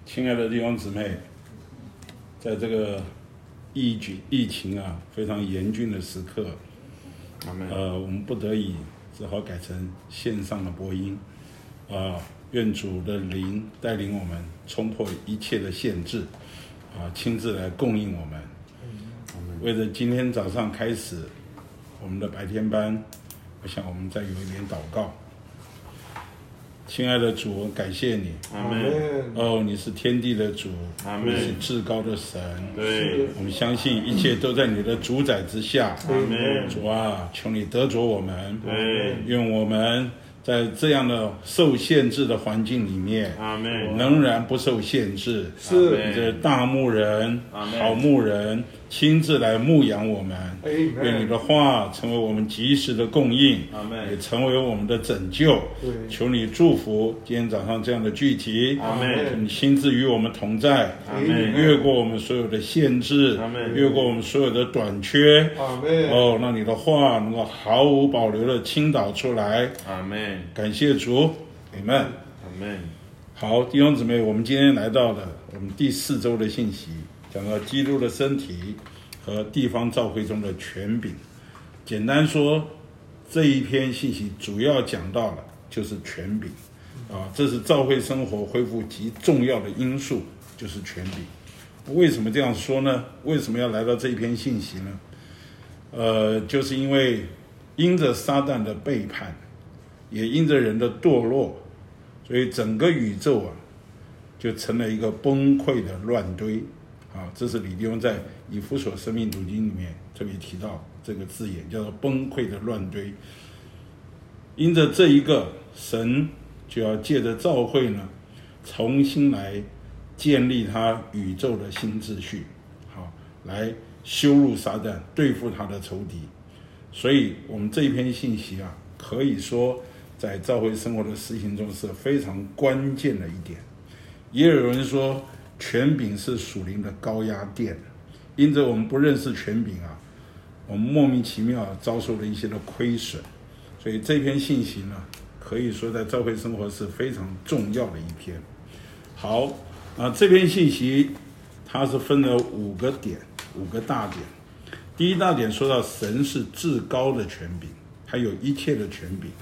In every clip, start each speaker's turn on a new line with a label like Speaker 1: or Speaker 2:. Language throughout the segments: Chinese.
Speaker 1: 亲爱的弟兄姊妹，在这个疫情非常严峻的时刻，我们不得已只好改成线上的播音，愿主的灵带领我们冲破一切的限制，亲自来供应我们。为了今天早上开始我们的白天班，我想我们再有一点祷告。亲爱的主，感谢你，你是天地的主，你是至高的神，我们相信一切都在你的主宰之下。主啊，求你得着我们，愿我们在这样的受限制的环境里面，仍然不受限制。你这大牧人，好牧人，亲自来牧养我们。愿你的话成为我们及时的供应，也成为我们的拯救。求你祝福今天早上这样的聚集，你亲自与我们同在，越过我们所有的限制，越过我们所有的短缺。让你的话能够毫无保留的倾倒出来。感谢主，阿们。好，弟兄姊妹，我们今天来到了我们第4周的信息，讲到基督的身体和地方教会中的权柄。简单说，这一篇信息主要讲到了就是权柄，这是教会生活恢复极重要的因素，就是权柄。为什么这样说呢？为什么要来到这一篇信息呢？就是因为因着撒旦的背叛，也因着人的堕落，所以整个宇宙就成了一个崩溃的乱堆。这是李弟兄在以弗所生命读经里面特别提到这个字眼，叫做崩溃的乱堆。因着这一个，神就要借着教会呢，重新来建立他宇宙的新秩序，来羞辱撒旦，对付他的仇敌。所以我们这一篇信息可以说在教会生活的实行中是非常关键的一点。也有人说权柄是属灵的高压电，因着我们不认识权柄我们莫名其妙遭受了一些的亏损。所以这篇信息呢，可以说在教会生活是非常重要的一篇。好，这篇信息它是分了5个点，5个大点。第一大点说到神是至高的权柄，他有一切的权柄。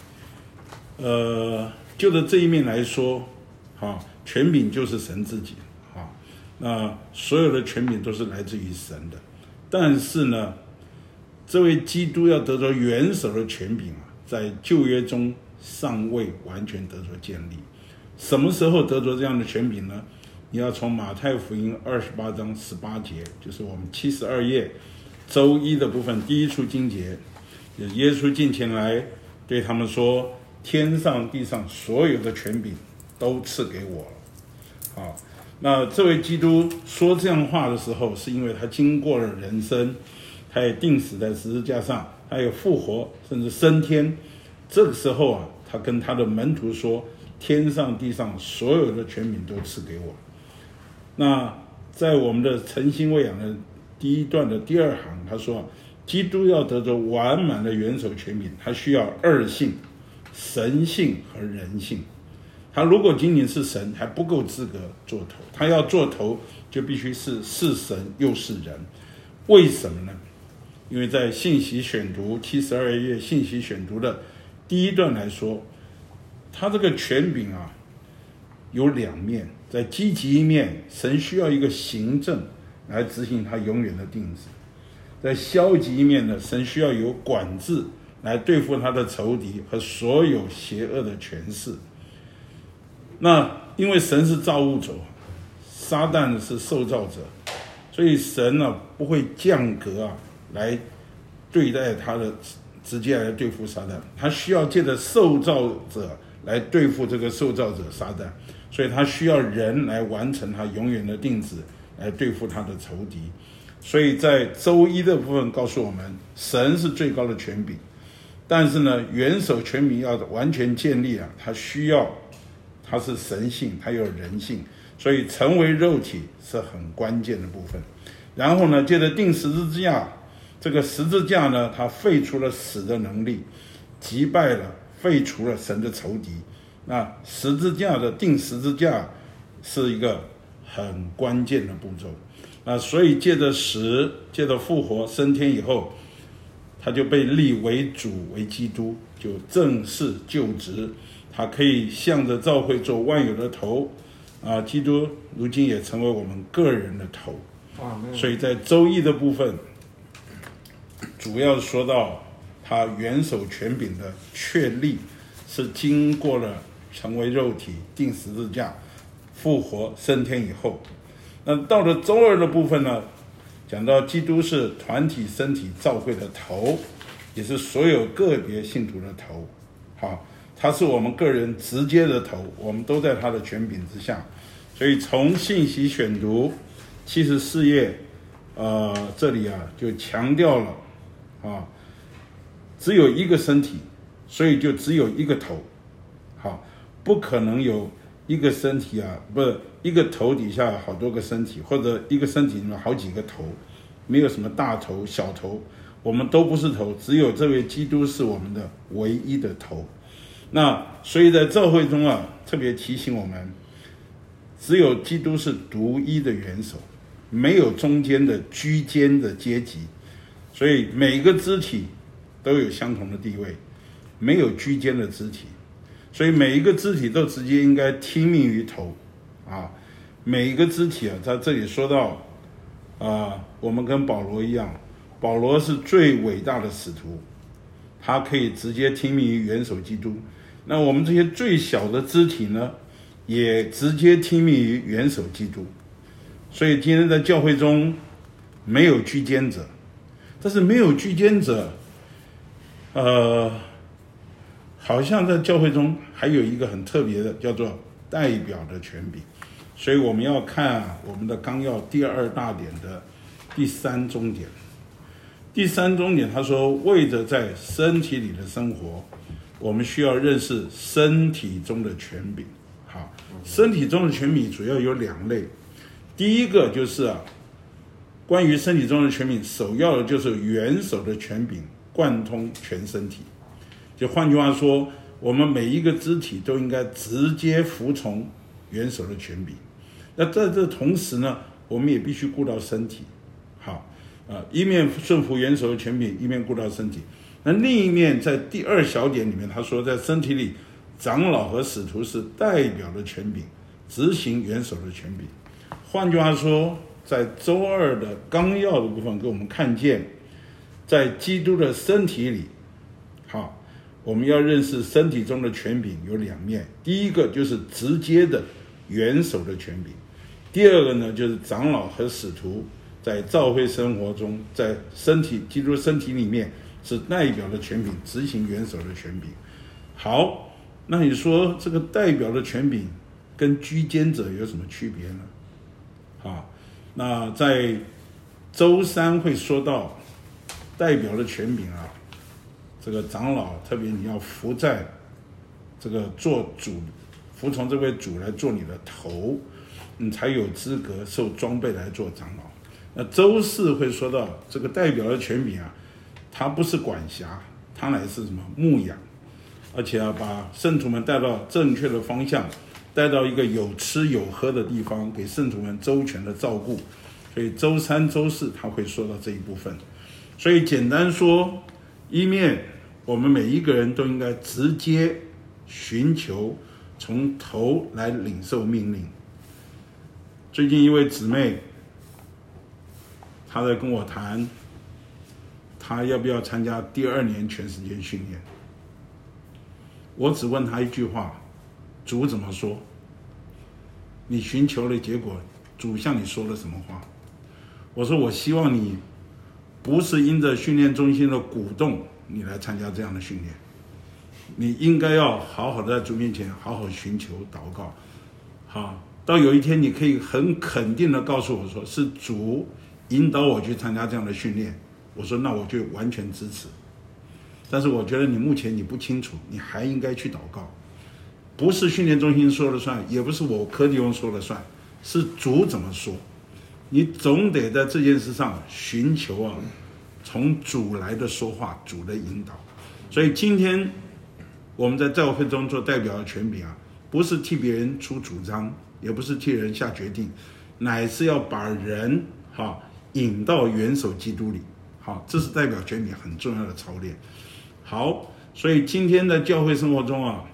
Speaker 1: 就着这一面来说，权柄就是神自己，那所有的权柄都是来自于神的。但是呢，这位基督要得着元首的权柄在旧约中尚未完全得着建立。什么时候得着这样的权柄呢？你要从马太福音28章18节，就是我们72页周一的部分第一处经节，耶稣近前来对他们说，天上地上所有的权柄都赐给我了。那这位基督说这样话的时候，是因为他经过了人生，他也钉死在十字架上，他也复活，甚至升天。这个时候他跟他的门徒说，天上地上所有的权柄都赐给我。那在我们的诚心喂养的第一段的第2行，他说基督要得着完满的元首权柄，他需要2性，神性和人性。他如果仅仅是神，还不够资格做头，他要做头就必须是神又是人。为什么呢？因为在信息选读72页信息选读的第一段来说，他这个权柄有2面。在积极一面，神需要一个行政来执行他永远的定旨；在消极一面呢，神需要有管制来对付他的仇敌和所有邪恶的权势。那因为神是造物主，撒旦是受造者，所以神不会降格来对待他的，直接来对付撒旦，他需要借着受造者来对付这个受造者撒旦，所以他需要人来完成他永远的定旨，来对付他的仇敌。所以在周一的部分告诉我们，神是最高的权柄，但是呢，元首权柄要完全建立他是神性，他有人性，所以成为肉体是很关键的部分。然后呢，接着定十字架，这个十字架呢，它废除了死的能力，击败了废除了神的仇敌。那十字架的定十字架是一个很关键的步骤。所以借着死，借着复活升天以后，他就被立为主，为基督，就正式就职，他可以向着教会做万有的头。基督如今也成为我们个人的头。所以在周一的部分，主要说到他元首权柄的确立，是经过了成为肉体、钉十字架、复活升天以后。那到了周二的部分呢，讲到基督是团体身体教会的头，也是所有个别信徒的头。好，他是我们个人直接的头，我们都在他的权柄之下。所以从信息选读74页，这里就强调了只有一个身体，所以就只有一个头。好，不可能有一个身体不是一个头底下好多个身体，或者一个身体里面好几个头，没有什么大头小头，我们都不是头，只有这位基督是我们的唯一的头。那所以在教会中特别提醒我们，只有基督是独一的元首，没有中间的居间的阶级，所以每个肢体都有相同的地位，没有居间的肢体，所以每一个肢体都直接应该听命于头。每一个肢体在这里说到我们跟保罗一样，保罗是最伟大的使徒，他可以直接听命于元首基督。那我们这些最小的肢体呢，也直接听命于元首基督。所以今天在教会中没有居间者，但是没有居间者好像在教会中还有一个很特别的，叫做代表的权柄。所以我们要看我们的纲要第二大点的第三中点。第三中点他说，为着在身体里的生活，我们需要认识身体中的权柄。好，身体中的权柄主要有两类。第一个就是关于身体中的权柄，首要的就是元首的权柄贯通全身体。就换句话说，我们每一个肢体都应该直接服从元首的权柄。那在这同时呢，我们也必须顾到身体。好，一面顺服元首的权柄，一面顾到身体。那另一面，在第二小点里面，他说在身体里，长老和使徒是代表的权柄，执行元首的权柄。换句话说，在周二的纲要的部分给我们看见，在基督的身体里，好，我们要认识身体中的权柄有两面。第一个就是直接的元首的权柄，第二个呢，就是长老和使徒在教会生活中，在基督身体里面是代表的权柄，执行元首的权柄。好，那你说这个代表的权柄跟居间者有什么区别呢？好，那在周三会说到代表的权柄这个长老特别你要服在这个做主，服从这位主来做你的头，你才有资格受装备来做长老。那周四会说到这个代表的权柄他不是管辖，他乃是什么？牧养，而且把圣徒们带到正确的方向，带到一个有吃有喝的地方，给圣徒们周全的照顾。所以周三周四他会说到这一部分。所以简单说，一面我们每一个人都应该直接寻求从头来领受命令。最近一位姊妹她在跟我谈，她要不要参加第2年全时间训练。我只问她一句话，主怎么说？你寻求的结果，主向你说了什么话？我说我希望你不是因着训练中心的鼓动你来参加这样的训练，你应该要好好的在主面前好好寻求祷告。好，到有一天你可以很肯定的告诉我说，是主引导我去参加这样的训练，我说那我就完全支持。但是我觉得你目前你不清楚，你还应该去祷告。不是训练中心说了算，也不是我柯弟兄说了算，是主怎么说。你总得在这件事上寻求从主来的说话，主的引导。所以今天我们在教会中做代表的权柄不是替别人出主张，也不是替人下决定， 乃是要把人引到元首基督里。好，这是代表权柄很重要的操练。好，所以今天的教会生活中啊，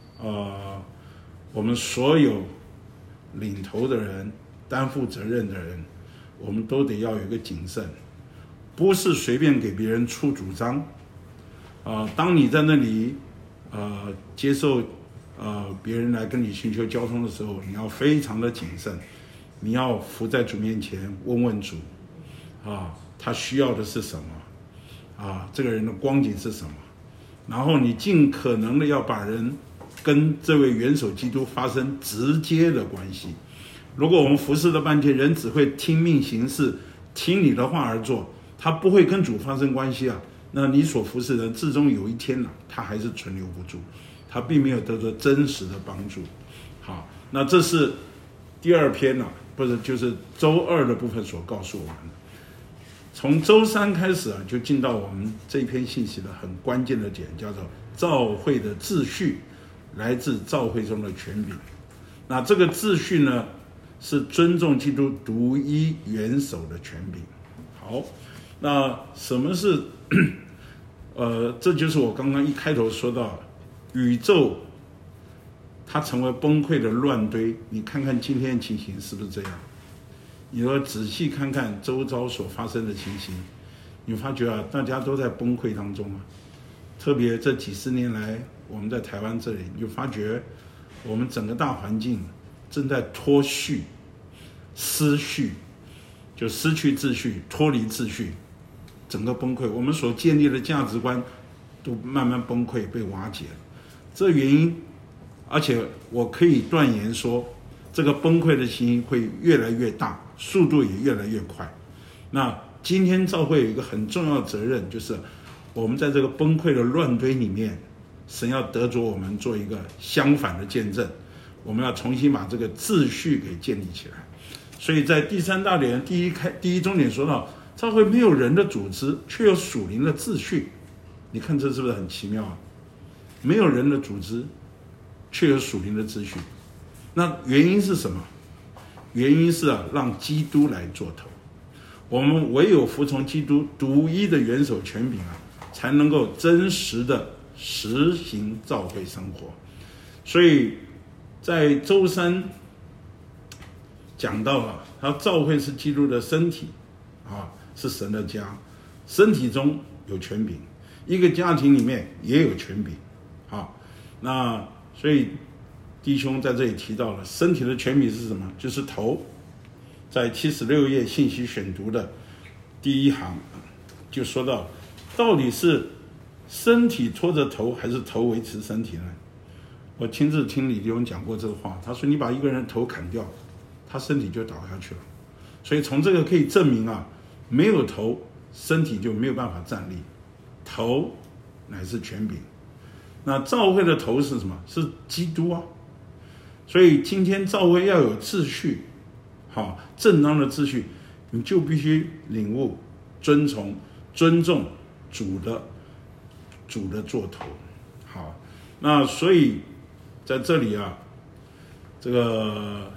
Speaker 1: 我们所有领头的人、担负责任的人，我们都得要有一个谨慎，不是随便给别人出主张。当你在那里接受别人来跟你寻求交通的时候，你要非常的谨慎，你要伏在主面前问问主，他需要的是什么，这个人的光景是什么，然后你尽可能的要把人跟这位元首基督发生直接的关系。如果我们服侍了半天，人只会听命行事，听你的话而做，他不会跟主发生关系啊，那你所服侍的人至终有一天他还是存留不住，他并没有得到真实的帮助。好，那这是第二篇不是就是周二的部分所告诉我们的。从周三开始就进到我们这一篇信息的很关键的点，叫做教会的秩序来自教会中的权柄。那这个秩序呢，是尊重基督独一元首的权柄。好，那什么是这就是我刚刚一开头说到，宇宙它成为崩溃的乱堆。你看看今天的情形是不是这样？你要仔细看看周遭所发生的情形，你发觉大家都在崩溃当中特别这几十年来，我们在台湾这里，你就发觉我们整个大环境正在脱序、失序，就失去秩序、脱离秩序，整个崩溃。我们所建立的价值观都慢慢崩溃、被瓦解了。这原因，而且我可以断言说，这个崩溃的情形会越来越大，速度也越来越快。那今天教会有一个很重要的责任，就是我们在这个崩溃的乱堆里面，神要得着我们做一个相反的见证，我们要重新把这个秩序给建立起来。所以在第三大点第一重点说到，教会没有人的组织，却有属灵的秩序。你看这是不是很奇妙没有人的组织，却有属灵的秩序。那原因是什么？原因是让基督来做头。我们唯有服从基督独一的元首权柄才能够真实的实行教会生活。所以在周三讲到他教会是基督的身体是神的家，身体中有权柄，一个家庭里面也有权柄那所以弟兄在这里提到了身体的权柄是什么？就是头。在76页信息选读的第一行就说到底是身体拖着头，还是头维持身体呢？我亲自听李弟兄讲过这个话，他说你把一个人的头砍掉，他身体就倒下去了。所以从这个可以证明没有头，身体就没有办法站立。头乃是权柄。那教会的头是什么？是基督所以今天教会要有秩序，正当的秩序，你就必须领悟、尊重主的做头。好，那所以在这里这个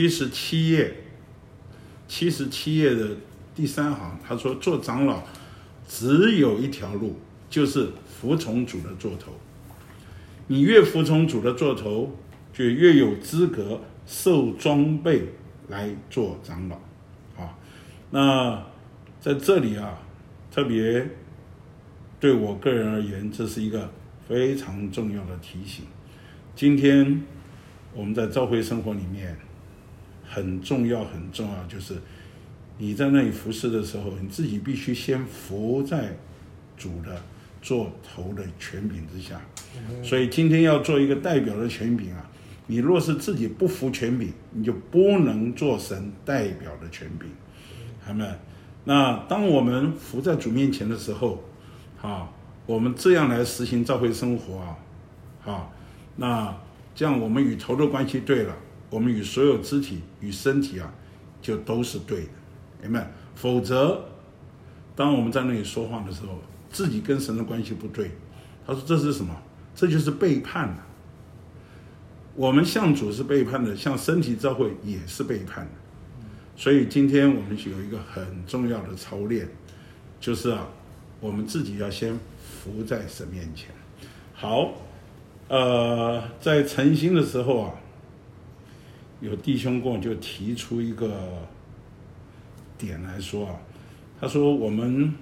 Speaker 1: 77页的第3行，他说做长老只有一条路，就是服从主的做头。你越服从主的做头，就越有资格受装备来做长老。那在这里特别对我个人而言，这是一个非常重要的提醒。今天我们在教会生活里面很重要，就是你在那里服侍的时候，你自己必须先服在主的做头的权柄之下。所以今天要做一个代表的权柄你若是自己不服权柄，你就不能做神代表的权柄。阿们。那当我们服在主面前的时候我们这样来实行教会生活那这样我们与头的关系对了，我们与所有肢体与身体就都是对的。阿们。否则当我们在那里说话的时候，自己跟神的关系不对，他说这是什么？这就是背叛了。我们向主是背叛的，向身体教会也是背叛的。 所以今天我们有一个很重要的操练，就是我们自己要先服在神面前。好，在晨星的时候有弟兄跟我就提出一个点来说他说我们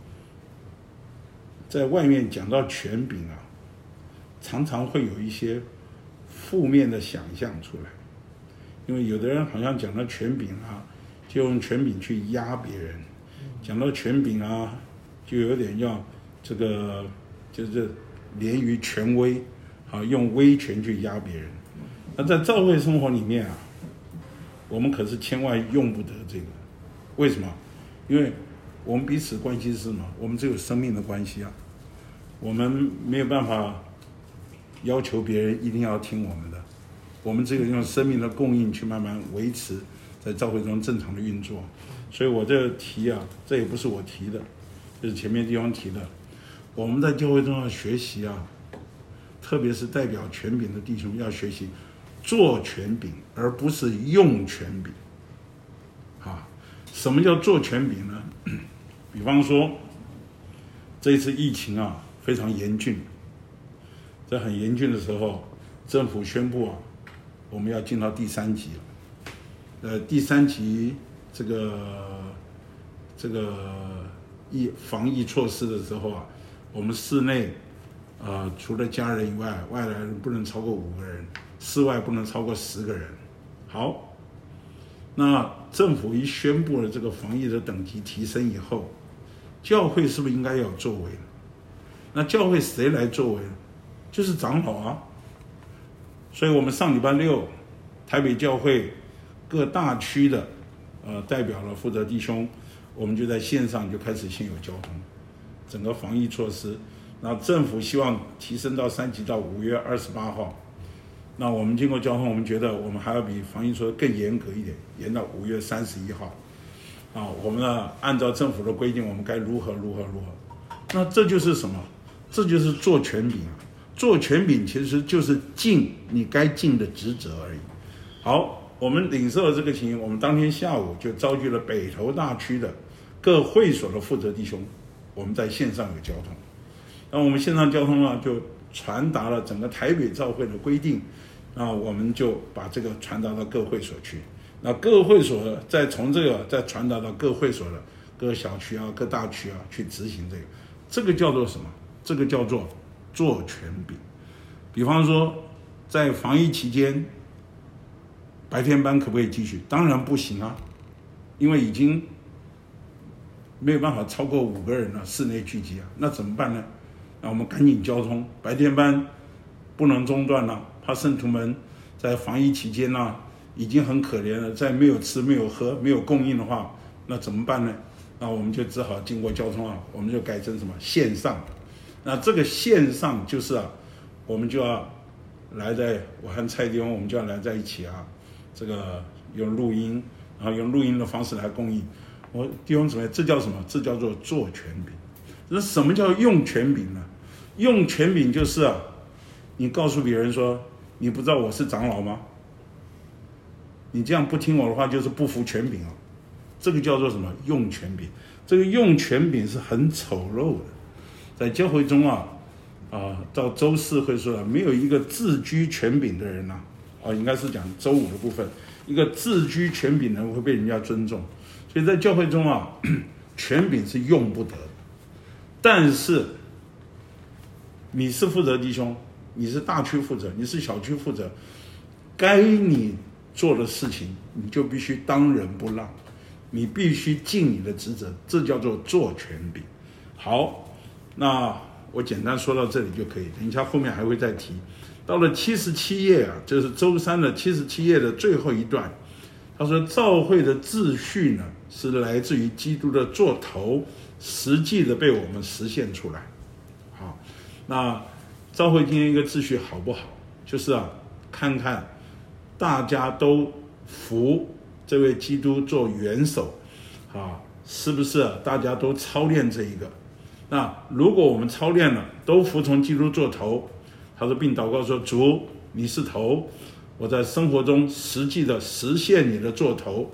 Speaker 1: 在外面讲到权柄常常会有一些负面的想象出来，因为有的人好像讲到权柄就用权柄去压别人，讲到权柄就有点要这个就是廉于权威用威权去压别人。那在教会生活里面我们可是千万用不得这个。为什么？因为我们彼此关系是什么？我们只有生命的关系我们没有办法要求别人一定要听我们的，我们只有用生命的供应去慢慢维持在教会中正常的运作。所以我这提这也不是我提的，这是前面地方提的。我们在教会中要学习特别是代表权柄的弟兄要学习做权柄，而不是用权柄。什么叫做权柄呢？比方说这一次疫情非常严峻，在很严峻的时候，政府宣布我们要进到第3级了。第3级这个防疫措施的时候我们室内除了家人以外，外来人不能超过5个人，室外不能超过10个人。好，那政府一宣布了这个防疫的等级提升以后，教会是不是应该要有作为？那教会谁来作为？就是长老所以我们上礼拜六，台北教会各大区的代表了负责弟兄，我们就在线上就开始现有交通，整个防疫措施。那政府希望提升到3级到5月28号。那我们经过交通，我们觉得我们还要比防疫措施更严格一点，延到5月31号。我们按照政府的规定，我们该如何。那这就是什么？这就是做权柄做权柄其实就是尽你该尽的职责而已。好，我们领受了这个情形，我们当天下午就召集了北投大区的各会所的负责弟兄，我们在线上有交通。那我们线上交通就传达了整个台北教会的规定，那我们就把这个传达到各会所去。那各会所再从这个再传达到各会所的各小区各大区去执行这个。这个叫做什么？这个叫做做权柄。比方说在防疫期间，白天班可不可以继续？当然不行因为已经没有办法超过5个人了，室内聚集那怎么办呢？那我们赶紧交通，白天班不能中断怕圣徒们在防疫期间已经很可怜了，在没有吃没有喝没有供应的话，那怎么办呢？那我们就只好经过交通我们就改成什么线上。那这个线上就是我们就要来我和蔡弟兄我们就要来在一起这个用录音，然后用录音的方式来供应。弟兄姊妹，这叫什么？这叫做做权柄。那什么叫用权柄呢？用权柄就是你告诉别人说，你不知道我是长老吗？你这样不听我的话，就是不服权柄这个叫做什么？用权柄。这个用权柄是很丑陋的，在教会中到周4会说没有一个自居权柄的人应该是讲周5的部分，一个自居权柄的人会被人家尊重。所以在教会中权柄是用不得的。但是你是负责弟兄，你是大区负责，你是小区负责，该你做的事情你就必须当仁不让，你必须尽你的职责，这叫做做权柄。好，那我简单说到这里就可以，等一下后面还会再提。到了77页就是周3的77页的最后一段，他说教会的秩序呢是来自于基督的做头，实际的被我们实现出来。好，那教会今天一个秩序好不好，就是看看大家都服这位基督做元首是不是大家都操练这一个。那如果我们操练了，都服从基督做头，他说并祷告说，主你是头，我在生活中实际的实现你的做头。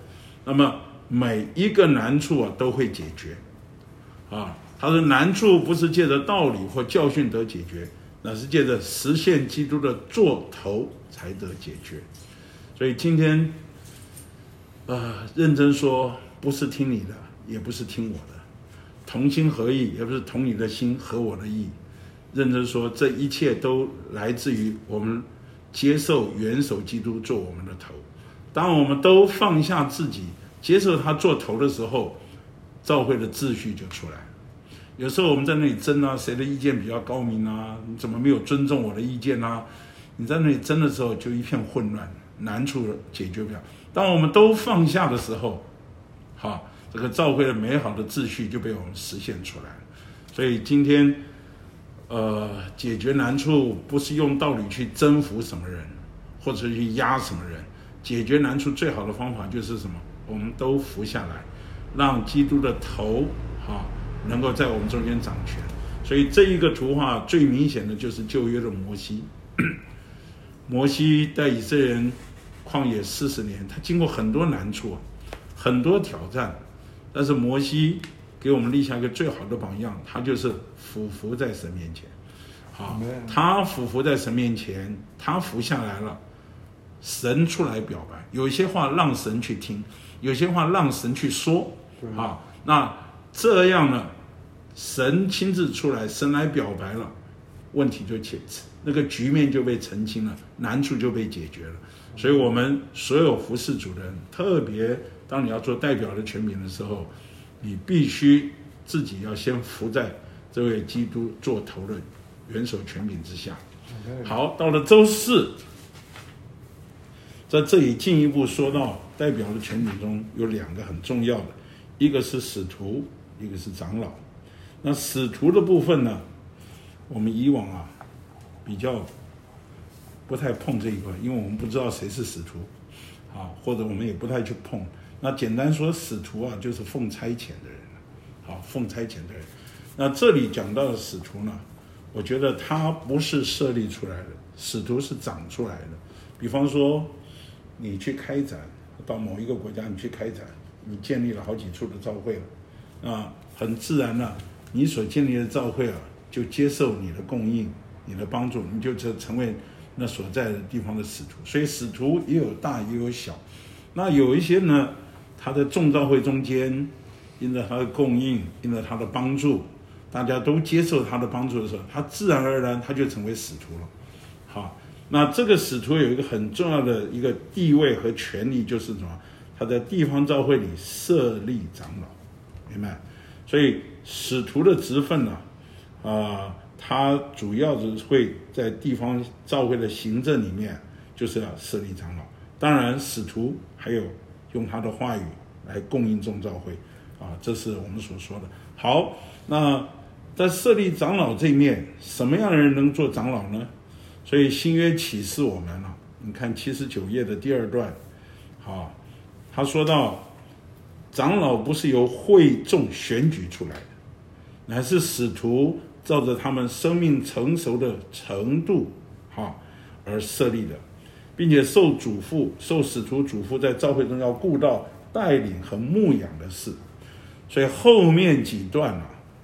Speaker 1: 那么每一个难处啊都会解决啊。他的难处不是借着道理或教训得解决，那是借着实现基督的做头才得解决。所以今天认真说，不是听你的，也不是听我的，同心合意，也不是同你的心合我的意。认真说，这一切都来自于我们接受元首基督做我们的头。当我们都放下自己，接受他做头的时候，教会的秩序就出来了。有时候我们在那里争啊，谁的意见比较高明啊？你怎么没有尊重我的意见啊？你在那里争的时候，就一片混乱，难处解决不了。当我们都放下的时候，这个教会的美好的秩序就被我们实现出来了。所以今天，解决难处不是用道理去征服什么人，或者去压什么人。解决难处最好的方法就是什么？我们都服下来，让基督的头能够在我们中间掌权。所以这一个图画最明显的就是旧约的摩西。摩西带以色列人旷野40年，他经过很多难处，很多挑战，但是摩西给我们立下一个最好的榜样，他就是俯伏在神面前。他俯伏在神面前，他伏下来了，神出来表白，有一些话让神去听，有些话让神去说。那这样呢，神亲自出来，神来表白了，问题就那个局面就被澄清了，难处就被解决了。所以我们所有服侍主的人，特别当你要做代表的权柄的时候，你必须自己要先服在这位基督做头的元首权柄之下。好，到了周四，在这里进一步说到代表的权柄中有2个很重要的，一个是使徒，一个是长老。那使徒的部分呢，我们以往比较不太碰这一块，因为我们不知道谁是使徒或者我们也不太去碰。那简单说，使徒就是奉差遣的人，奉差遣的人。那这里讲到的使徒呢，我觉得他不是设立出来的，使徒是长出来的。比方说你去开展，到某一个国家你去开展，你建立了好几处的教会了，很自然了，你所建立的教会就接受你的供应，你的帮助，你就成为那所在的地方的使徒。所以使徒也有大也有小。那有一些呢，他在众教会中间，因着他的供应，因着他的帮助，大家都接受他的帮助的时候，他自然而然他就成为使徒了。那这个使徒有一个很重要的一个地位和权利，就是什么？他在地方教会里设立长老，明白？所以使徒的职分呢，他主要是会在地方教会的行政里面，就是要设立长老。当然，使徒还有用他的话语来供应众教会，这是我们所说的。好，那在设立长老这一面，什么样的人能做长老呢？所以新约启示我们你看79页的第2段，他说到，长老不是由会众选举出来的，乃是使徒照着他们生命成熟的程度而设立的，并且受使徒嘱咐在教会中要顾到带领和牧养的事。所以后面几段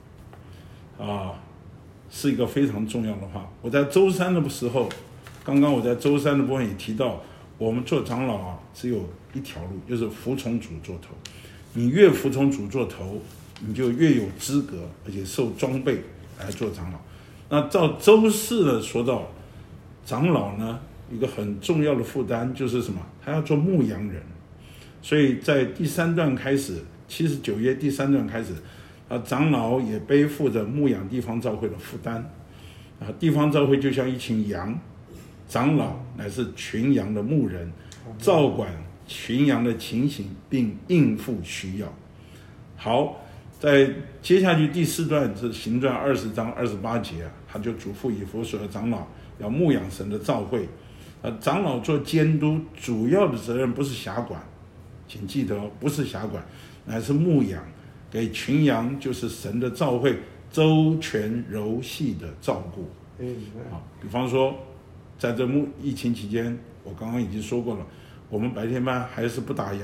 Speaker 1: 是一个非常重要的话。我在周三的时候，刚刚我在周三的部分也提到，我们做长老只有一条路，就是服从主做头。你越服从主做头，你就越有资格，而且受装备来做长老。那到周四呢，说到长老呢，一个很重要的负担就是什么？他要做牧羊人。所以在第3段开始，79页第3段开始，长老也背负着牧养地方教会的负担。地方教会就像一群羊，长老乃是群羊的牧人，照管群羊的情形，并应付需要。好，在接下去第4段是行传20章28节他就嘱咐以弗所的长老要牧养神的教会。长老做监督，主要的责任不是辖管，请记得不是辖管，乃是牧养，给群羊，就是神的教会周全柔细的照顾。比方说在这疫情期间，我刚刚已经说过了，我们白天班还是不打烊，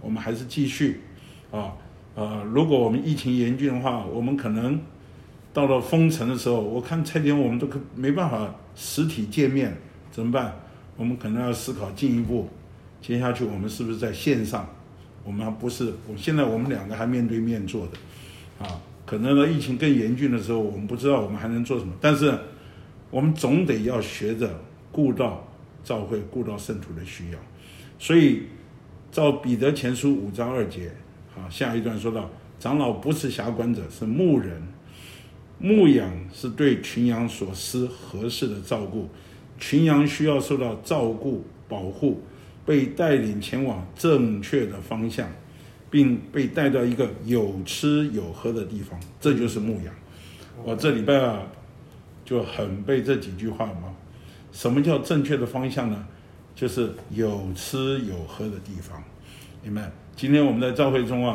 Speaker 1: 我们还是继续如果我们疫情严峻的话，我们可能到了封城的时候，我看蔡天我们都没办法实体见面，怎么办？我们可能要思考进一步，接下去我们是不是在线上？我们不是，现在我们两个还面对面做的，可能疫情更严峻的时候，我们不知道我们还能做什么，但是我们总得要学着顾到教会，顾到圣徒的需要。所以照彼得前书5章2节，下一段说到，长老不是辖管者，是牧人，牧养是对群羊所施合适的照顾，群羊需要受到照顾保护，被带领前往正确的方向，并被带到一个有吃有喝的地方，这就是牧养。我这礼拜就很被这几句话嘛。什么叫正确的方向呢？就是有吃有喝的地方。你们今天我们在教会中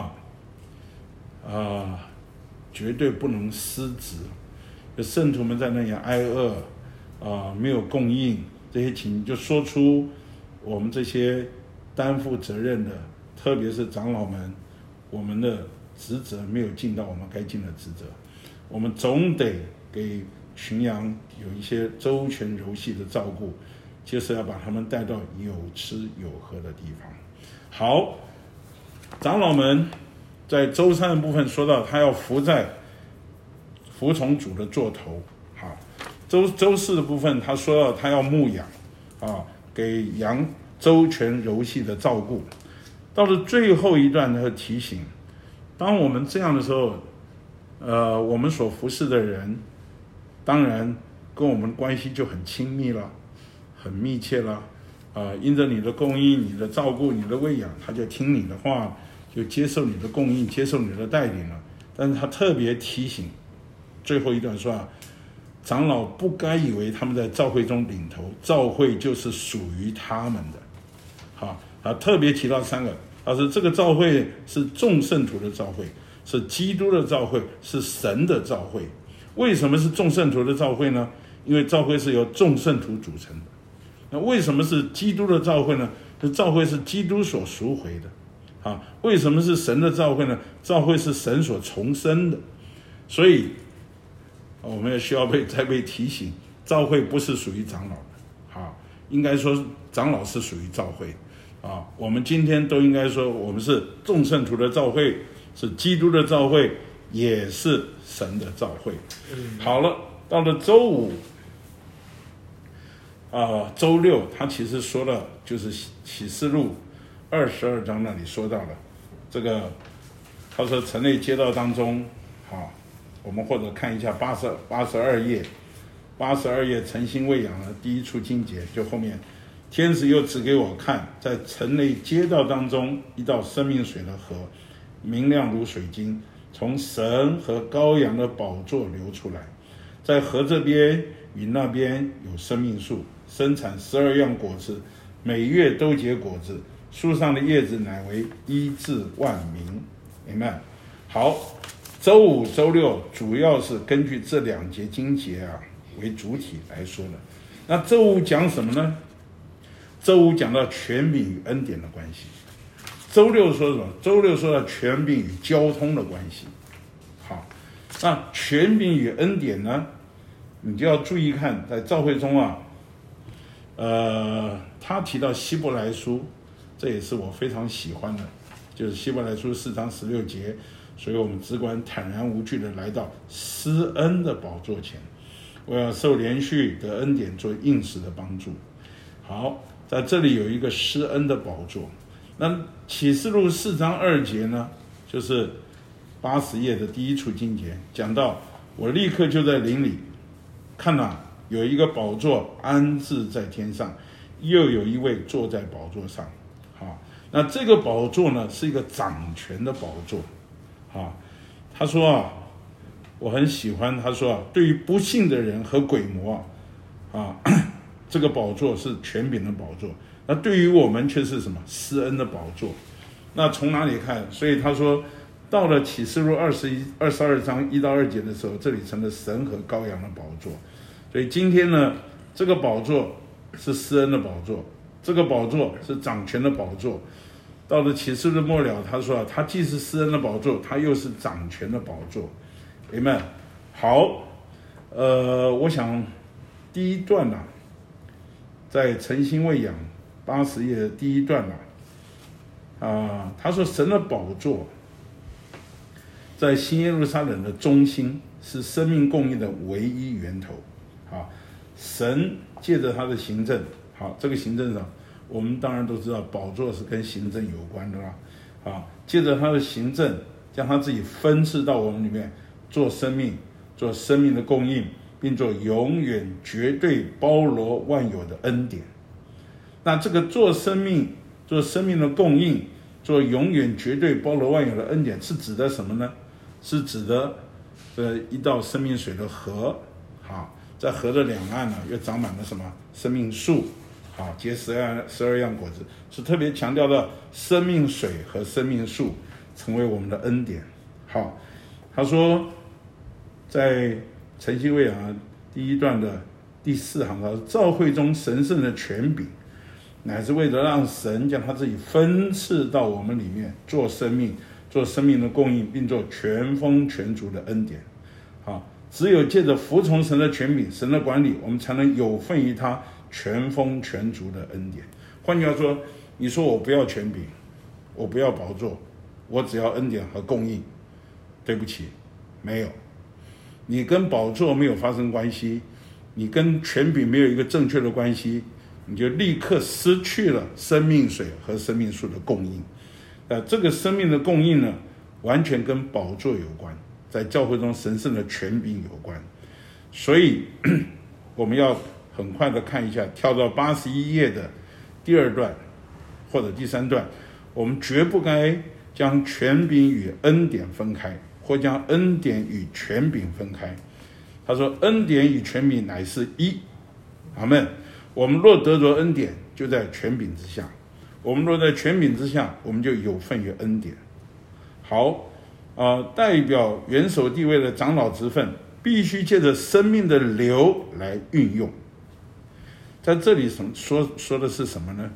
Speaker 1: 绝对不能失职。有圣徒们在那里挨饿没有供应，这些情就说出我们这些担负责任的，特别是长老们，我们的职责没有尽到我们该尽的职责。我们总得给群羊有一些周全柔细的照顾，就是要把他们带到有吃有喝的地方。好，长老们在周3的部分说到，他要服从主的座头。好，周4的部分他说到他要牧养给羊周全柔细的照顾。到了最后一段的提醒，当我们这样的时候，我们所服侍的人当然跟我们关系就很亲密了，很密切了。因着你的供应，你的照顾，你的喂养，他就听你的话，就接受你的供应，接受你的带领了。但是他特别提醒最后一段说长老不该以为他们在教会中领头，教会就是属于他们的。他特别提到3个，他说这个教会是众圣徒的教会，是基督的教会，是神的教会。为什么是众圣徒的教会呢？因为教会是由众圣徒组成的。那为什么是基督的教会呢？这教会是基督所赎回的。为什么是神的教会呢？教会是神所重生的。所以我们也需要再被提醒，教会不是属于长老的。应该说长老是属于教会。我们今天都应该说我们是众圣徒的教会，是基督的教会，也是神的教会。好了，到了周5周6他其实说了，就是启示录22章那里说到了这个，他说城内街道当中我们或者看一下82页诚心喂养的第一处经节，就后面天使又指给我看，在城内街道当中一道生命水的河，明亮如水晶，从神和羔羊的宝座流出来，在河这边与那边有生命树，生产12样果子，每月都结果子，树上的叶子乃为医治万民。Amen。好，周5周6主要是根据这2节经节为主体来说的。那周5讲什么呢？周5讲到权柄与恩典的关系。周6说什么？周6说到权柄与交通的关系。好，那权柄与恩典呢，你就要注意看，在教会中他提到希伯来书，这也是我非常喜欢的，就是希伯来书4章16节，所以我们只管坦然无惧的来到施恩的宝座前，我要受连续的恩典做应时的帮助。好，在这里有一个施恩的宝座。那启示录4章2节呢，就是80页的第一处经节，讲到我立刻就在灵里看有一个宝座安置在天上，又有一位坐在宝座上。那这个宝座呢，是一个掌权的宝座。他说我很喜欢，他说对于不信的人和鬼魔这个宝座是权柄的宝座，那对于我们却是什么？施恩的宝座。那从哪里看？所以他说到了启示录22章1到2节的时候，这里成了神和羔羊的宝座。所以今天呢，这个宝座是施恩的宝座，这个宝座是掌权的宝座。 到了启示的末了，他说他既是施恩的宝座，他又是掌权的宝座。Amen。好，我想第一段在诚心喂养80页的第一段他说神的宝座在新耶路撒冷的中心，是生命供应的唯一源头。神借着他的行政，这个行政上我们当然都知道宝座是跟行政有关的啦。借着他的行政，将他自己分赐到我们里面，做生命的供应，并做永远绝对包罗万有的恩典。那这个做生命的供应，做永远绝对包罗万有的恩典，是指的什么呢？是指的一道生命水的河，在河的两岸又长满了什么生命树，结12样果子，是特别强调的生命水和生命树成为我们的恩典。好，他说在诚心喂养第一段的第4行，他说召会中神圣的权柄，乃是为了让神将他自己分赐到我们里面，做生命的供应，并做全丰全足的恩典。只有借着服从神的权柄、神的管理，我们才能有份于他全丰全足的恩典。换句话说，你说我不要权柄，我不要宝座，我只要恩典和供应，对不起，没有。你跟宝座没有发生关系，你跟权柄没有一个正确的关系，你就立刻失去了生命水和生命树的供应。这个生命的供应呢，完全跟宝座有关，在教会中神圣的权柄有关。所以我们要很快的看一下，跳到81页的第2段或者第3段，我们绝不该将权柄与恩典分开，或将恩典与权柄分开。他说恩典与权柄乃是一。阿们。我们若得着恩典，就在权柄之下，我们若在权柄之下，我们就有份于恩典。好，代表元首地位的长老职分必须借着生命的流来运用。在这里说的是什么呢？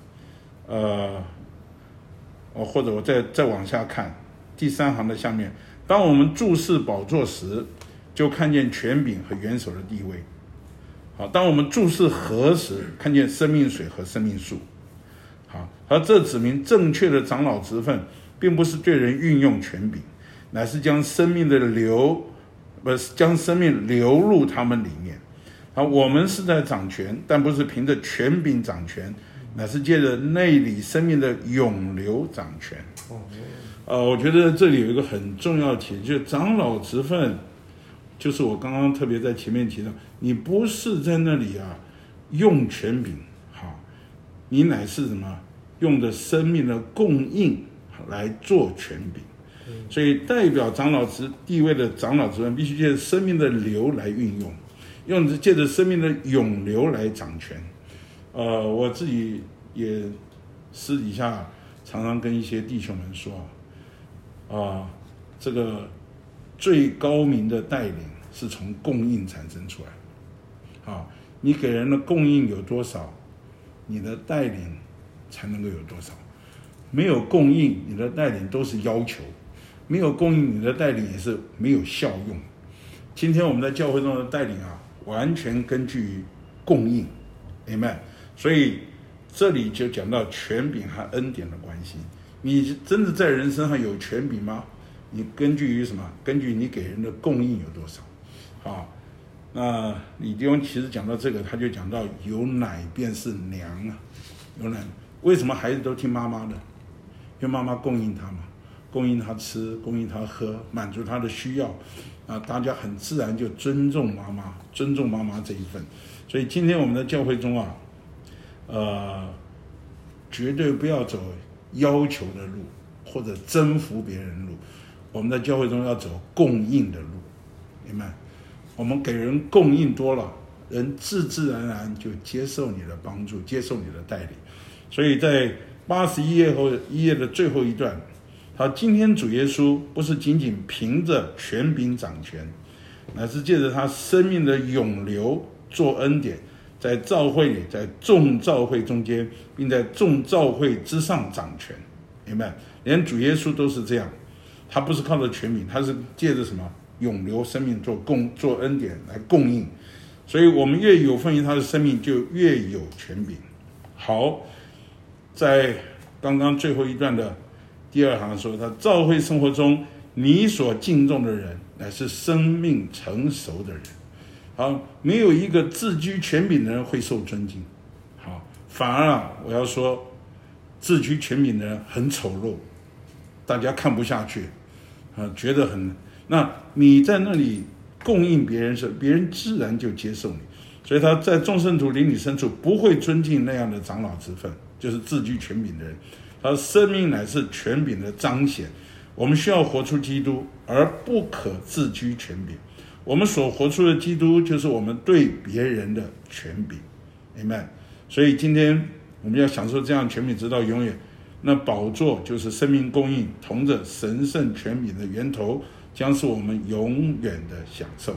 Speaker 1: 或者我再往下看第3行的下面，当我们注视宝座时，就看见权柄和元首的地位。当我们注视河时，看见生命水和生命树。而这指明正确的长老职分并不是对人运用权柄，乃是将生命流入他们里面。我们是在掌权，但不是凭着权柄掌权，乃是借着内里生命的涌流掌权。我觉得这里有一个很重要的题，就是长老职分，就是我刚刚特别在前面提到，你不是在那里用权柄，你乃是什么？用的生命的供应来做权柄。所以代表长老地位的长老职分必须借着生命的流来运用，借着生命的涌流来掌权。我自己也私底下常常跟一些弟兄们说，这个最高明的带领是从供应产生出来。你给人的供应有多少，你的带领才能够有多少。没有供应，你的带领都是要求；没有供应，你的带领也是没有效用。今天我们在教会中的带领完全根据于供应 ，Amen。所以这里就讲到权柄和恩典的关系。你真的在人身上有权柄吗？你根据于什么？根据你给人的供应有多少。那李弟兄其实讲到这个，他就讲到有奶便是娘有奶。为什么孩子都听妈妈的？因为妈妈供应他嘛，供应他吃，供应他喝，满足他的需要。大家很自然就尊重妈妈，尊重妈妈这一份。所以今天我们在教会中绝对不要走要求的路，或者征服别人的路。我们在教会中要走供应的路，明白？我们给人供应多了，人自自然然就接受你的帮助，接受你的带领。所以在81页的最后一段，他今天主耶稣不是仅仅凭着权柄掌权，乃是借着他生命的涌流做恩典，在教会里，在众教会中间，并在众教会之上掌权。 明白？连主耶稣都是这样，他不是靠着权柄，他是借着什么永留生命做恩典来供应。所以我们越有份于他的生命，就越有权柄。好，在刚刚最后一段的第二行说，他教会生活中你所敬重的人，乃是生命成熟的人。好，没有一个自居权柄的人会受尊敬。好，反而我要说，自居权柄的人很丑陋，大家看不下去，觉得很。那你在那里供应别人时，别人自然就接受你。所以他在众圣徒邻里深处不会尊敬那样的长老之分，就是自居权柄的人。他的生命乃是权柄的彰显。我们需要活出基督，而不可自居权柄。我们所活出的基督，就是我们对别人的权柄。Amen。所以今天我们要享受这样权柄直到永远。那宝座就是生命供应，同着神圣权柄的源头，将是我们永远的享受。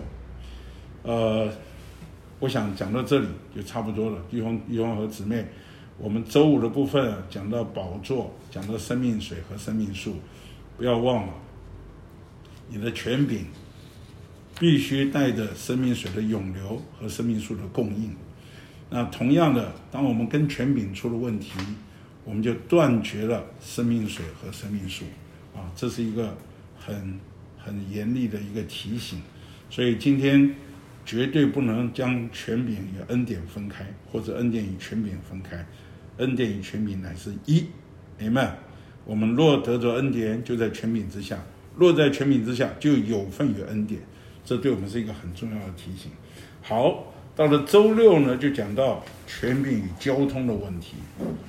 Speaker 1: 我想讲到这里就差不多了。弟兄和姊妹，我们周五的部分讲到宝座，讲到生命水和生命树，不要忘了，你的权柄必须带着生命水的涌流和生命树的供应。那同样的，当我们跟权柄出了问题，我们就断绝了生命水和生命树。这是一个很严厉的一个提醒。所以今天绝对不能将权柄与恩典分开，或者恩典与权柄分开。恩典与权柄乃是一。Amen。我们若得着恩典，就在权柄之下；若在权柄之下，就有份于恩典。这对我们是一个很重要的提醒。好，到了周六呢，就讲到权柄与交通的问题。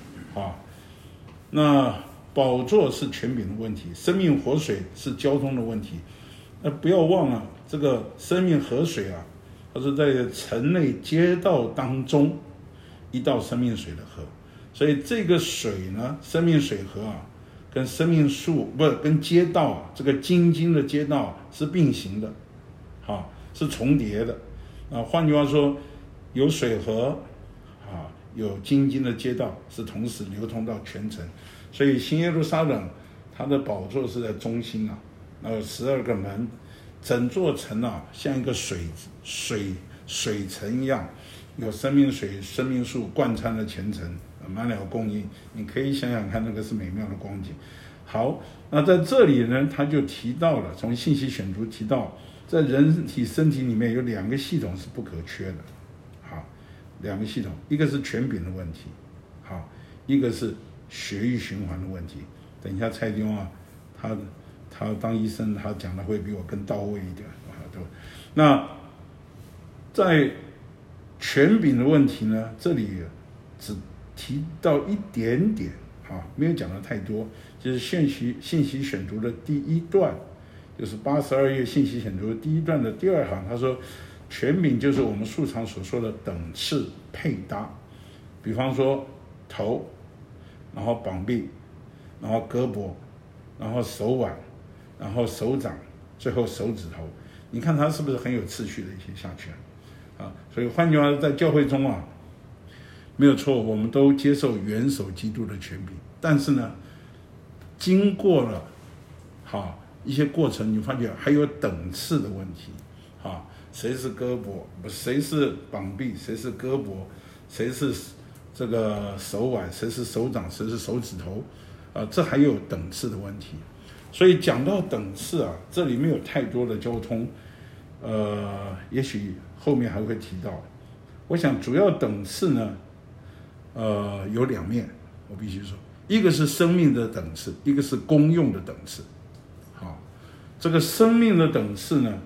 Speaker 1: 那宝座是权柄的问题，生命活水是交通的问题。那不要忘了，这个生命河水它是在城内街道当中一道生命水的河。所以这个水呢，生命水河跟生命树跟街道这个津津的街道是并行的，是重叠的。换句话说，有水河有津津的街道是同时流通到全城。所以新耶路撒冷它的宝座是在中心有12个门，整座城像一个水城一样，有生命水、生命树贯穿了全城，满了供应。你可以想想看，那个是美妙的光景。好，那在这里呢，他就提到了，从信息选读提到，在人体身体里面有2个系统是不可缺的。2个系统，一个是权柄的问题，一个是血液循环的问题。等一下蔡丁他当医生，他讲的会比我更到位一点。那在权柄的问题呢，这里只提到一点点，没有讲的太多。就是信息选读的第一段，就是82页信息选读的第一段的第2行，他说权柄就是我们素常所说的等次配搭。比方说头，然后膀臂，然后胳膊，然后手腕，然后手掌，最后手指头。你看它是不是很有次序的一些下去所以换句话说，在教会中没有错，我们都接受元首基督的权柄，但是呢，经过了一些过程，你发觉还有等次的问题。谁是胳膊，谁是膀臂，谁是胳膊，谁是这个手腕，谁是手掌，谁是手指头，这还有等次的问题。所以讲到等次这里没有太多的交通，也许后面还会提到。我想主要等次呢，有2面，我必须说，一个是生命的等次，一个是功用的等次。这个生命的等次呢，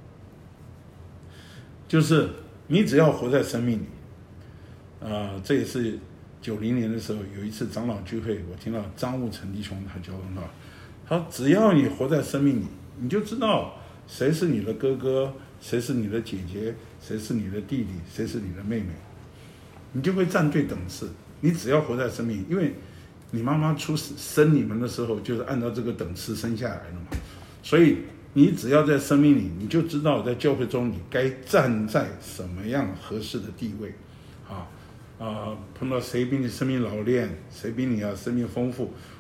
Speaker 1: 就是你只要活在生命里。这也是90年的时候有一次长老聚会，我听到张悟成弟兄他教导他只要你活在生命里，你就知道谁是你的哥哥，谁是你的姐姐，谁是你的弟弟，谁是你的妹妹，你就会站对等次。你只要活在生命，因为你妈妈生你们的时候就是按照这个等次生下来的嘛，所以你只要在生命里，你就知道在教会中你该站在什么样合适的地位。碰到谁比你生命老练，谁比你生命丰富，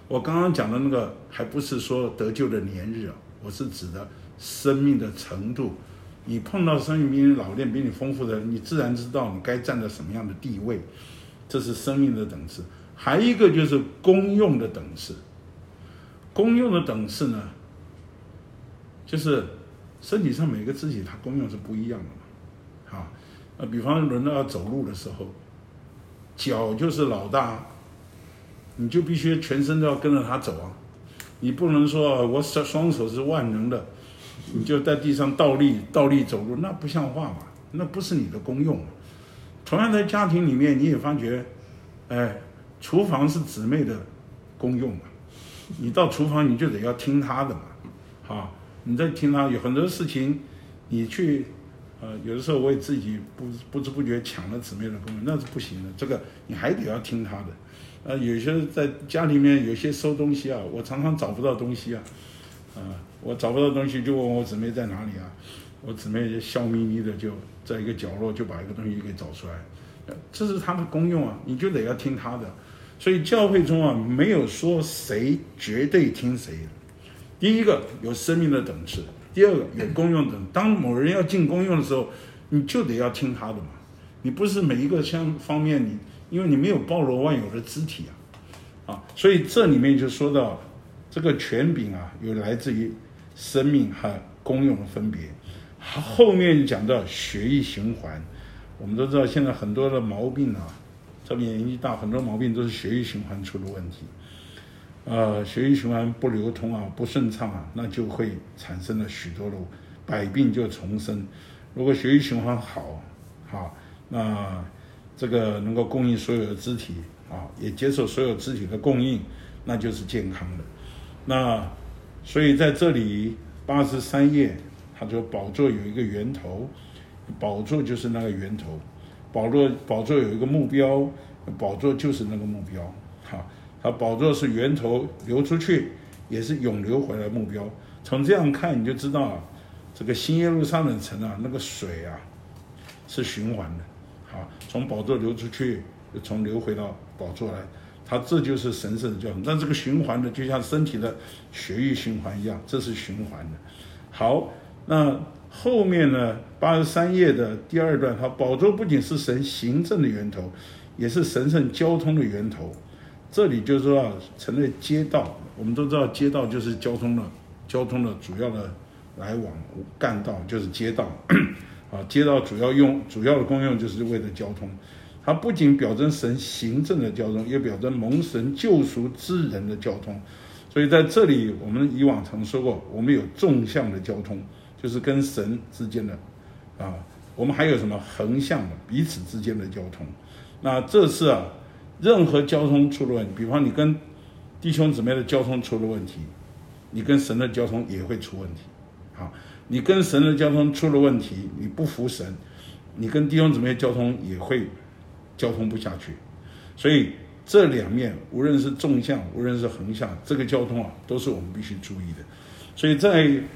Speaker 1: 我刚刚讲的那个还不是说得救的年日啊，我是指的生命的程度。你碰到生命比你老练、比你丰富的人，你自然知道你该站在什么样的地位，这是生命的等次。还一个就是功用的等次。功用的等次呢，就是身体上每个肢体它功用是不一样的嘛。比方轮到要走路的时候，脚就是老大，你就必须全身都要跟着他走啊。你不能说我双手是万能的，你就在地上倒立走路，那不像话嘛，那不是你的功用。同样在家庭里面，你也发觉，厨房是姊妹的功用嘛，你到厨房你就得要听她的嘛，你在听她，有很多事情你去，有的时候我也自己不知不觉抢了姊妹的功用，那是不行的，这个你还得要听她的。有些在家里面有些收东西啊，我常常找不到东西啊，我找不到东西就问我姊妹在哪里啊，我姊妹笑眯眯的就在一个角落就把一个东西给找出来，这是她的功用啊，你就得要听她的。所以教会中啊，没有说谁绝对听谁的。第一个有生命的等次，第二个有功用等。当某人要进功用的时候，你就得要听他的嘛。你不是每一个方面因为你没有包罗万有的肢体所以这里面就说到这个权柄啊，有来自于生命和功用的分别。后面讲到血液循环，我们都知道现在很多的毛病啊，这边年纪大，很多毛病都是血液循环出了问题。血液循环不流通啊，不顺畅啊，那就会产生了许多的百病就丛生。如果血液循环好，那这个能够供应所有的肢体也接受所有肢体的供应，那就是健康的。那所以在这里83页，他说宝座有一个源头，宝座就是那个源头。宝座有一个目标，宝座就是那个目标。它宝座是源头流出去，也是永流回来的目标。从这样看你就知道这个新耶路撒冷城那个水是循环的。从宝座流出去，又从流回到宝座来，它这就是神圣的教训。但这个循环的就像身体的血液循环一样，这是循环的。好，那后面呢83页的第二段，它宝座不仅是神行政的源头，也是神圣交通的源头。这里就是说成了街道，我们都知道街道就是交通的主要的来往，干道就是街道街道主要的功用就是为了交通。它不仅表征神行政的交通，也表征蒙神救赎之人的交通。所以在这里我们以往曾说过，我们有纵向的交通，就是跟神之间的我们还有什么横向的彼此之间的交通。那这次任何交通出了问题，比方你跟弟兄姊妹的交通出了问题，你跟神的交通也会出问题。你跟神的交通出了问题，你不服神，你跟弟兄姊妹的交通也会交通不下去。所以这两面，无论是纵向无论是横向，这个交通都是我们必须注意的。所以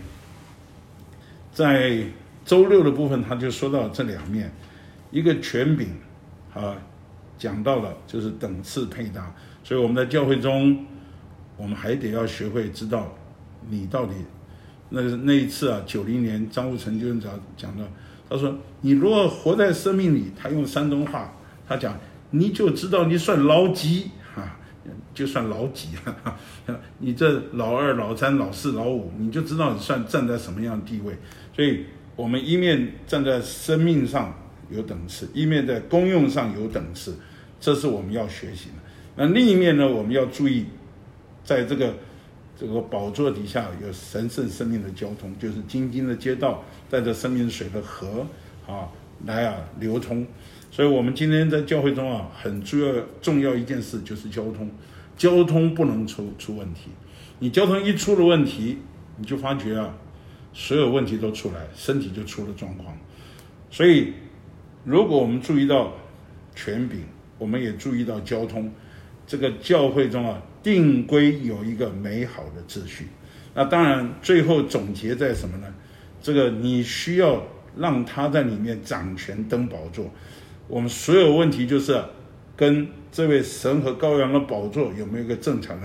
Speaker 1: 在周六的部分，他就说到这两面，一个权柄讲到了就是等次配搭。所以我们在教会中，我们还得要学会知道你到底那一次90年张悟成就讲到，他说你如果活在生命里，他用山东话，他讲你就知道你算老几就算老几你这老二老三老四老五，你就知道你算站在什么样的地位。所以我们一面站在生命上有等次，一面在功用上有等次，这是我们要学习的。那另一面呢，我们要注意在这个宝座底下有神圣生命的交通，就是津津的街道带着生命水的河来流通。所以我们今天在教会中很重要一件事就是交通。交通不能出问题，你交通一出了问题，你就发觉所有问题都出来，身体就出了状况。所以如果我们注意到权柄，我们也注意到交通，这个教会中定规有一个美好的秩序。那当然最后总结在什么呢？这个你需要让他在里面掌权登宝座。我们所有问题就是跟这位神和羔羊的宝座有没有一个正常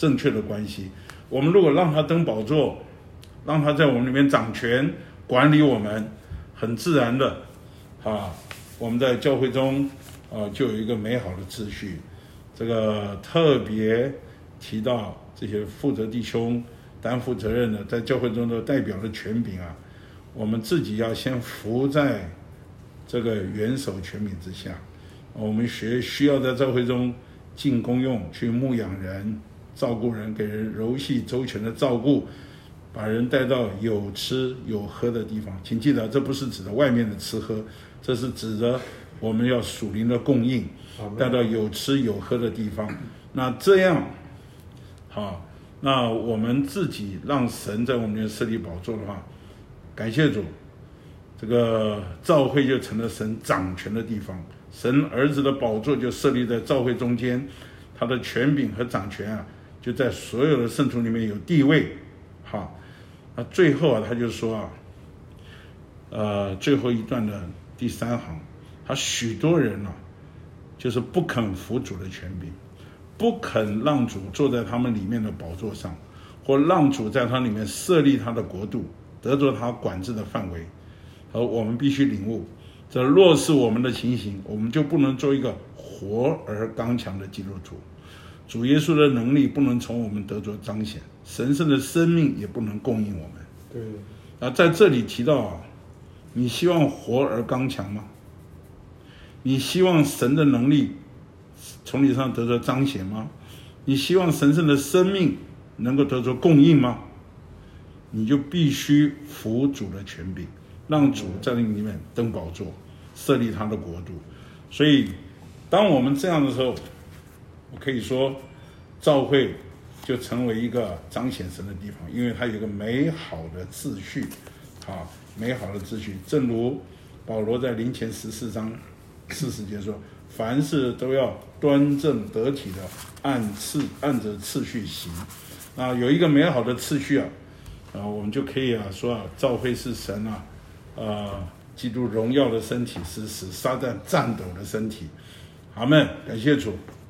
Speaker 1: 正确的关系。我们如果让他登宝座，让他在我们里面掌权管理我们，很自然的我们在教会中就有一个美好的秩序。这个特别提到这些负责弟兄担负责任的，在教会中的代表的权柄我们自己要先服在这个元首权柄之下。我们需要在教会中尽功用，去牧养人，照顾人，给人柔细周全的照顾，把人带到有吃有喝的地方。请记得，这不是指的外面的吃喝，这是指的我们要属灵的供应，带到有吃有喝的地方。那这样那我们自己让神在我们里面设立宝座的话，感谢主，这个教会就成了神掌权的地方。神儿子的宝座就设立在教会中间，他的权柄和掌权就在所有的圣徒里面有地位。那最后他就说最后一段的第3行，他许多人就是不肯服主的权柄，不肯让主坐在他们里面的宝座上，或让主在他里面设立他的国度，得着他管制的范围。而我们必须领悟，这若是我们的情形，我们就不能做一个活而刚强的基督徒。主耶稣的能力不能从我们得着彰显，神圣的生命也不能供应我们。对。在这里提到你希望活而刚强吗？你希望神的能力从你身上得着彰显吗？你希望神圣的生命能够得着供应吗？你就必须服主的权柄，让主在你里面登宝座，设立他的国度。所以当我们这样的时候，我可以说教会就成为一个彰显神的地方，因为它有一个美好的秩序美好的秩序。正如保罗在林前14章40节说，凡事都要端正得体的按着次序行。有一个美好的次序我们就可以说教会是神基督荣耀的身体，是使撒旦颤抖的身体。阿们，感谢主。